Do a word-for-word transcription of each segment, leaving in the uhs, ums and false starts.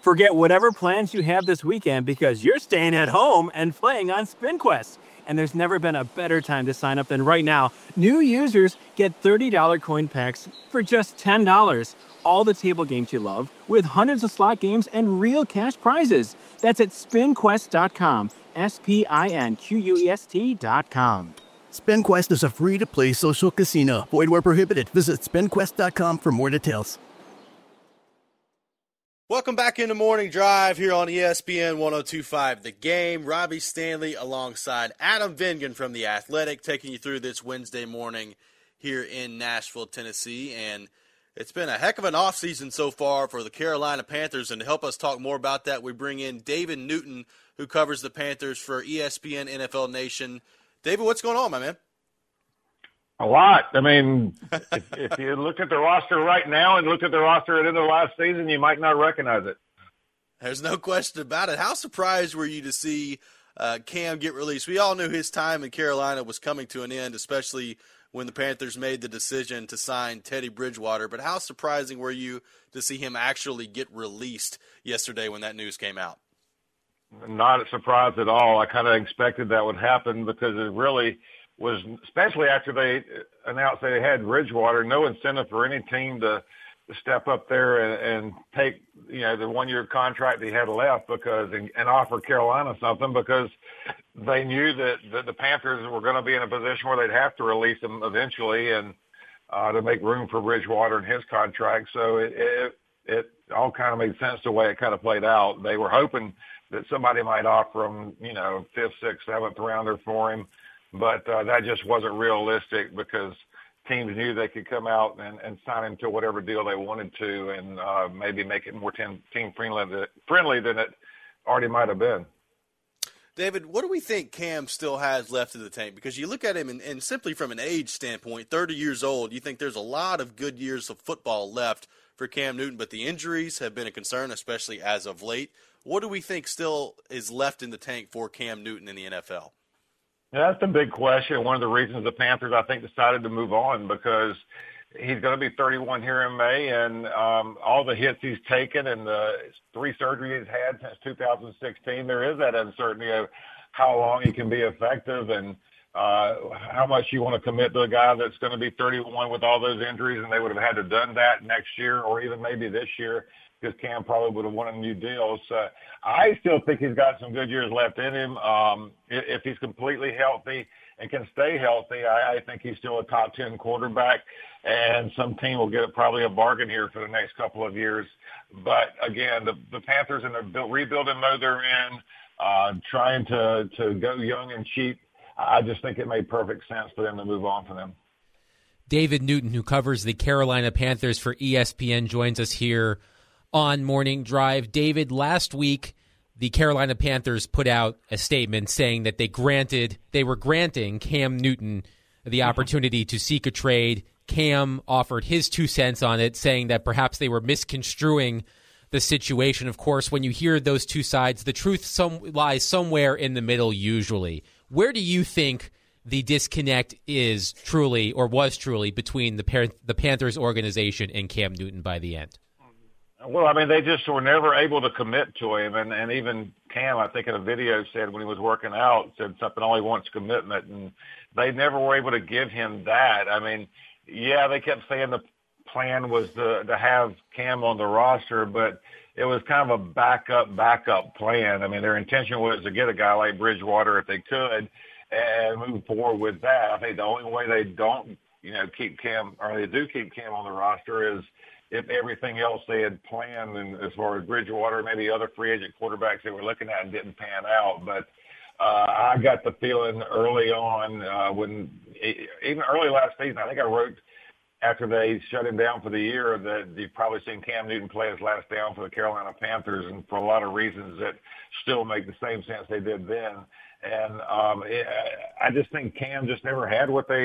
Forget whatever plans you have this weekend because you're staying at home and playing on SpinQuest. And there's never been a better time to sign up than right now. New users get thirty dollars coin packs for just ten dollars. All the table games you love, with hundreds of slot games and real cash prizes. That's at spin quest dot com. S P I N Q U E S T dot com. SpinQuest is a free-to-play social casino. Void where prohibited. Visit spin quest dot com for more details. Welcome back into Morning Drive here on E S P N one oh two point five The Game. Robbie Stanley alongside Adam Vingan from The Athletic, taking you through this Wednesday morning here in Nashville, Tennessee. And it's been a heck of an offseason so far for the Carolina Panthers. And to help us talk more about that, we bring in David Newton, who covers the Panthers for E S P N N F L Nation. David, what's going on, my man? A lot. I mean, if, if you look at the roster right now and look at the roster at the end of last season, you might not recognize it. There's no question about it. How surprised were you to see uh, Cam get released? We all knew his time in Carolina was coming to an end, especially when the Panthers made the decision to sign Teddy Bridgewater. But how surprising were you to see him actually get released yesterday when that news came out? Not a surprise at all. I kind of expected that would happen because it really – was, especially after they announced they had Bridgewater, no incentive for any team to, to step up there and, and take, you know, the one-year contract he had left because and, and offer Carolina something because they knew that, that the Panthers were going to be in a position where they'd have to release him eventually and uh, to make room for Bridgewater and his contract. So it, it, it all kind of made sense the way it kind of played out. They were hoping that somebody might offer him, you know, fifth, sixth, seventh rounder for him. But uh, that just wasn't realistic because teams knew they could come out and, and sign him to whatever deal they wanted to and uh, maybe make it more team, team friendly, friendly than it already might have been. David, what do we think Cam still has left in the tank? Because you look at him, and, and simply from an age standpoint, thirty years old, you think there's a lot of good years of football left for Cam Newton, but the injuries have been a concern, especially as of late. What do we think still is left in the tank for Cam Newton in the N F L? Yeah, that's the big question. One of the reasons the Panthers, I think, decided to move on because he's going to be thirty-one here in May, and um, all the hits he's taken and the three surgeries he's had since two thousand sixteen, there is that uncertainty of how long he can be effective and uh, how much you want to commit to a guy that's going to be thirty-one with all those injuries, and they would have had to done that next year or even maybe this year because Cam probably would have wanted a new deal. So I still think he's got some good years left in him. Um, if, if he's completely healthy and can stay healthy, I, I think he's still a top ten quarterback, and some team will get probably a bargain here for the next couple of years. But, again, the, the Panthers in the build, rebuilding mode they're in, uh, trying to, to go young and cheap, I just think it made perfect sense for them to move on from them. David Newton, who covers the Carolina Panthers for E S P N, joins us here on Morning Drive. David, last week the Carolina Panthers put out a statement saying that they granted they were granting Cam Newton the opportunity to seek a trade. Cam offered his two cents on it, saying that perhaps they were misconstruing the situation. Of course, when you hear those two sides, the truth some, lies somewhere in the middle usually. Where do you think the disconnect is truly or was truly between the, Pan- the Panthers organization and Cam Newton by the end? Well, I mean, they just were never able to commit to him. And, and even Cam, I think in a video said when he was working out, said something, all he wants commitment. And they never were able to give him that. I mean, yeah, they kept saying the plan was to, to have Cam on the roster, but it was kind of a backup, backup plan. I mean, their intention was to get a guy like Bridgewater if they could and move forward with that. I think the only way they don't, you know, keep Cam, or they do keep Cam on the roster is if everything else they had planned, and as far as Bridgewater, maybe other free agent quarterbacks they were looking at and didn't pan out. But uh, I got the feeling early on uh, when, even early last season, I think I wrote after they shut him down for the year that you've probably seen Cam Newton play his last down for the Carolina Panthers, and for a lot of reasons that still make the same sense they did then. And um, it, I just think Cam just never had what they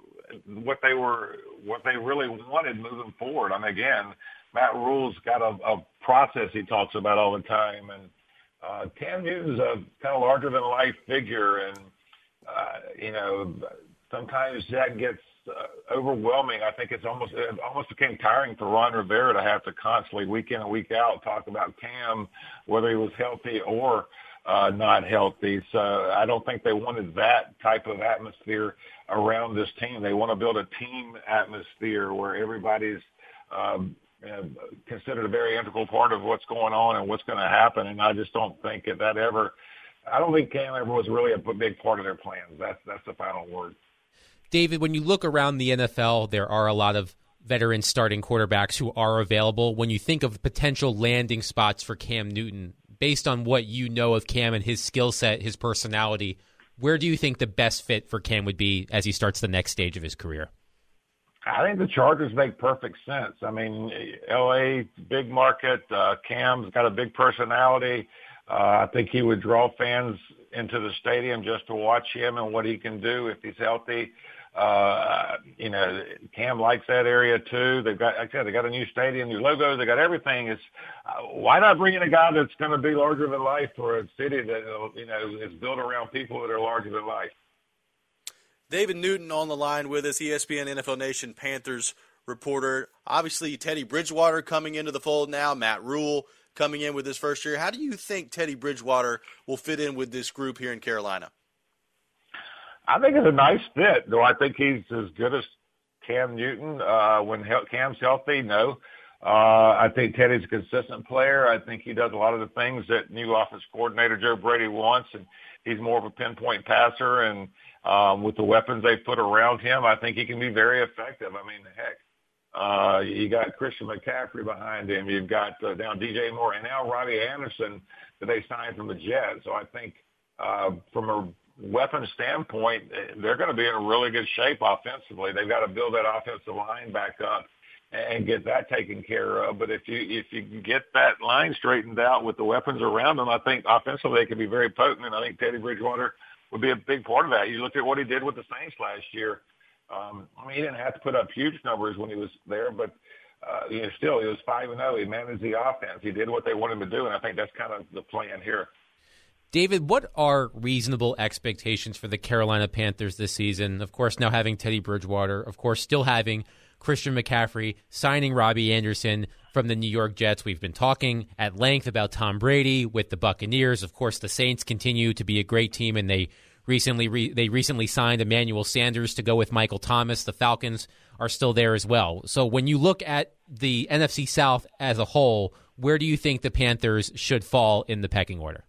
what they were what they really wanted moving forward. I mean, again, Matt Rule's got a, a process he talks about all the time, and uh, Cam Newton's a kind of larger than life figure, and uh, you know, sometimes that gets uh, overwhelming. I think it's almost it almost became tiring for Ron Rivera to have to constantly, week in and week out, talk about Cam, whether he was healthy or uh, not healthy. So I don't think they wanted that type of atmosphere around this team. They want to build a team atmosphere where everybody's um, uh, considered a very integral part of what's going on and what's going to happen. And I just don't think that, that ever – I don't think Cam ever was really a big part of their plans. That's that's the final word. David, when you look around the N F L, there are a lot of veteran starting quarterbacks who are available. When you think of potential landing spots for Cam Newton, based on what you know of Cam and his skill set, his personality, where do you think the best fit for Cam would be as he starts the next stage of his career? I think the Chargers make perfect sense. I mean, L A, big market. Uh, Cam's got a big personality. Uh, I think he would draw fans into the stadium just to watch him and what he can do if he's healthy. Uh, you know, Cam likes that area too. They've got, like I said, they got a new stadium, new logos, they got everything. It's uh, why not bring in a guy that's going to be larger than life for a city that, you know, is built around people that are larger than life? David Newton on the line with us, E S P N N F L Nation Panthers reporter. Obviously, Teddy Bridgewater coming into the fold now, Matt Rule coming in with his first year. How do you think Teddy Bridgewater will fit in with this group here in Carolina? I think it's a nice fit, though I think he's as good as Cam Newton. Uh, when Cam's healthy, no. Uh, I think Teddy's a consistent player. I think he does a lot of the things that new offense coordinator Joe Brady wants, and he's more of a pinpoint passer. And um, with the weapons they put around him, I think he can be very effective. I mean, heck, uh, you got Christian McCaffrey behind him. You've got uh, now D J Moore and now Robbie Anderson that they signed from the Jets. So I think uh, from a weapon standpoint, they're going to be in a really good shape offensively. They've got to build that offensive line back up and get that taken care of. But if you if you can get that line straightened out with the weapons around them, I think offensively they can be very potent. And I think Teddy Bridgewater would be a big part of that. You look at what he did with the Saints last year. Um, I mean, he didn't have to put up huge numbers when he was there, but uh, you know, still he was five and zero. He managed the offense. He did what they wanted him to do, and I think that's kind of the plan here. David, what are reasonable expectations for the Carolina Panthers this season? Of course, now having Teddy Bridgewater, of course, still having Christian McCaffrey, signing Robbie Anderson from the New York Jets. We've been talking at length about Tom Brady with the Buccaneers. Of course, the Saints continue to be a great team, and they recently re- they recently signed Emmanuel Sanders to go with Michael Thomas. The Falcons are still there as well. So when you look at the N F C South as a whole, where do you think the Panthers should fall in the pecking order?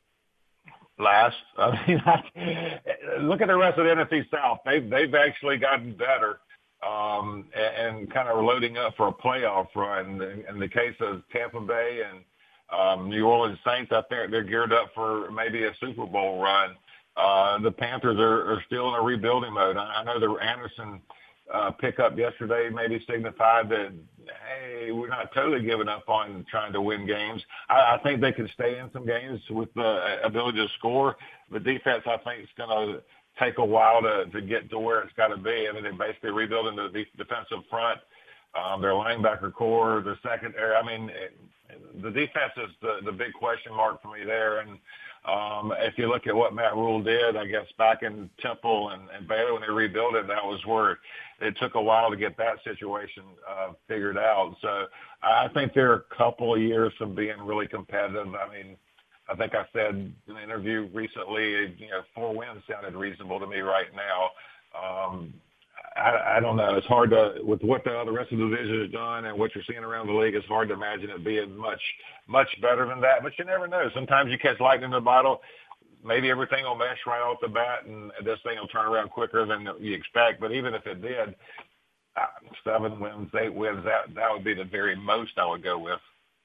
Last. I mean, I, look at the rest of the N F C South. They've, they've actually gotten better um, and, and kind of loading up for a playoff run. In, in the case of Tampa Bay and um, New Orleans Saints, I think they're geared up for maybe a Super Bowl run. Uh, the Panthers are, are still in a rebuilding mode. I, I know the Anderson uh, pickup yesterday maybe signified that, hey, we're not totally giving up on trying to win games. I, I think they can stay in some games with the ability to score. The defense, I think, is going to take a while to, to get to where it's got to be. I mean, they're basically rebuilding the de- defensive front, um, their linebacker core, the secondary. I mean, the defense is the, the big question mark for me there. And um, if you look at what Matt Rule did, I guess, back in Temple and, and Baylor when they rebuilt it, that was where it took a while to get that situation uh, figured out. So I think they're a couple of years from being really competitive. I mean, I think I said in an interview recently, you know, four wins sounded reasonable to me right now. Um, I, I don't know. It's hard to, with what the, the rest of the division has done and what you're seeing around the league, it's hard to imagine it being much, much better than that. But you never know. Sometimes you catch lightning in the bottle. Maybe everything will mesh right off the bat, and this thing will turn around quicker than you expect. But even if it did, uh, seven wins, eight wins, that that would be the very most I would go with.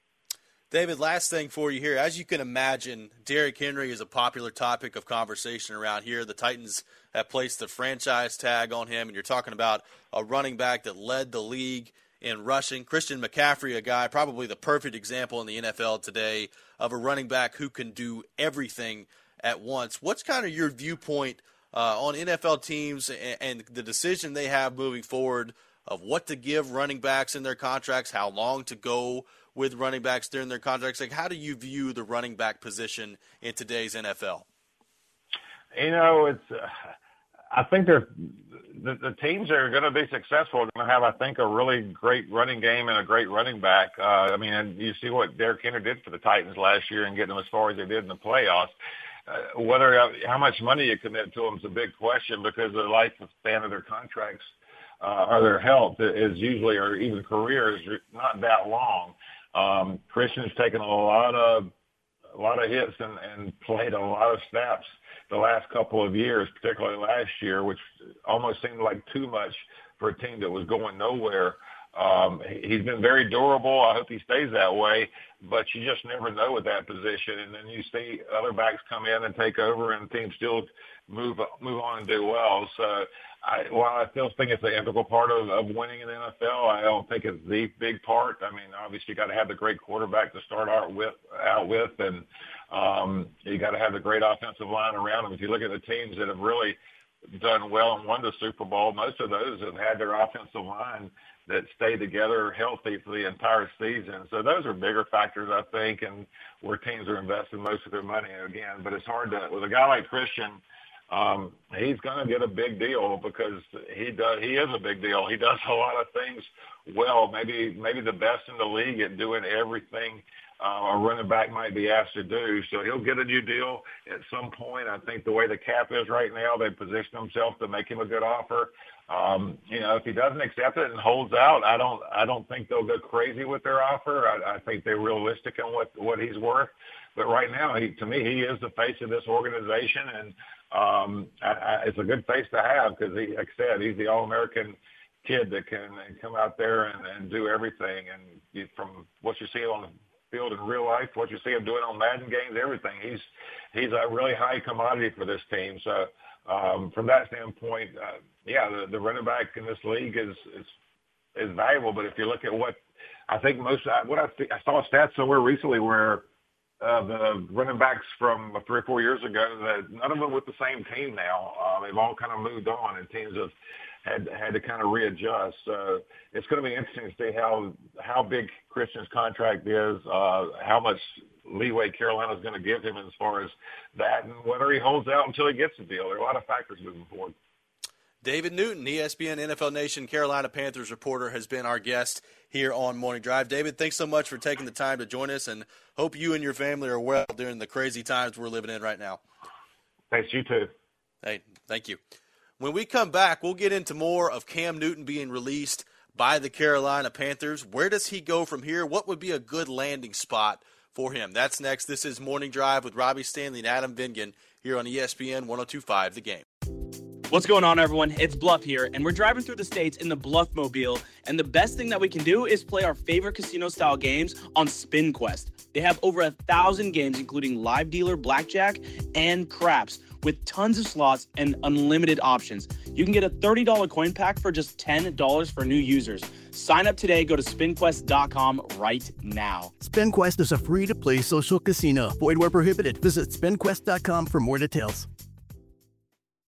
David, last thing for you here. As you can imagine, Derrick Henry is a popular topic of conversation around here. The Titans have placed the franchise tag on him, and you're talking about a running back that led the league in rushing. Christian McCaffrey, a guy, probably the perfect example in the N F L today of a running back who can do everything at once. What's kind of your viewpoint uh, on N F L teams and, and the decision they have moving forward of what to give running backs in their contracts, how long to go with running backs during their contracts? Like, how do you view the running back position in today's N F L? You know, it's uh, I think they're the, the teams that are going to be successful are going to have, I think, a really great running game and a great running back. Uh, I mean, and you see what Derrick Henry did for the Titans last year and getting them as far as they did in the playoffs. Uh, whether how much money you commit to them is a big question because the lifespan of their contracts uh, or their health is usually, or even career, is not that long. Um, Christian's taken a lot of a lot of hits and, and played a lot of snaps the last couple of years, particularly last year, which almost seemed like too much for a team that was going nowhere. Um, he's been very durable. I hope he stays that way, but you just never know with that position. And then you see other backs come in and take over, and teams still move move on and do well. So I, while I still think it's an integral part of, of winning in the N F L, I don't think it's the big part. I mean, obviously you got to have the great quarterback to start out with, out with, and um, you got to have the great offensive line around them. If you look at the teams that have really done well and won the Super Bowl, most of those have had their offensive line that stay together healthy for the entire season. So those are bigger factors, I think, and where teams are investing most of their money again. But it's hard to, with a guy like Christian, um, he's going to get a big deal because he does. He is a big deal. He does a lot of things well, maybe maybe the best in the league at doing everything uh, a running back might be asked to do. So he'll get a new deal at some point. I think the way the cap is right now, they position themselves to make him a good offer. Um, you know, if he doesn't accept it and holds out, I don't, I don't think they'll go crazy with their offer. I, I think they're realistic on what, what he's worth. But right now, he, to me, he is the face of this organization, and um, I, I, it's a good face to have because, he, like I said, he's the All-American kid that can come out there and, and do everything. And you, from what you see on the field in real life, what you see him doing on Madden games, everything, he's he's a really high commodity for this team. So. Um, from that standpoint, uh, yeah, the, the running back in this league is, is is valuable. But if you look at what I think most, what I, th- I saw a stat somewhere recently where uh, the running backs from three or four years ago, that none of them with the same team now. Uh, they've all kind of moved on, and teams have had had to kind of readjust. So it's going to be interesting to see how how big Christian's contract is, uh, how much leeway Carolina's going to give him as far as that, and whether he holds out until he gets the deal. There are a lot of factors moving forward. David Newton, E S P N N F L Nation Carolina Panthers reporter, has been our guest here on Morning Drive. David, thanks so much for taking the time to join us, and hope you and your family are well during the crazy times we're living in right now. Thanks, you too. Hey, thank you. When we come back, we'll get into more of Cam Newton being released by the Carolina Panthers. Where does he go from here? What would be a good landing spot for him? That's next. This is Morning Drive with Robbie Stanley and Adam Vingan here on E S P N one oh two point five The Game. What's going on, everyone? It's Bluff here, and we're driving through the states in the Bluff Mobile, and the best thing that we can do is play our favorite casino-style games on SpinQuest. They have over a thousand games, including live dealer blackjack and craps, with tons of slots and unlimited options. You can get a thirty dollars coin pack for just ten dollars for new users. Sign up today. Go to spin quest dot com right now. SpinQuest is a free-to-play social casino. Void where prohibited. Visit spin quest dot com for more details.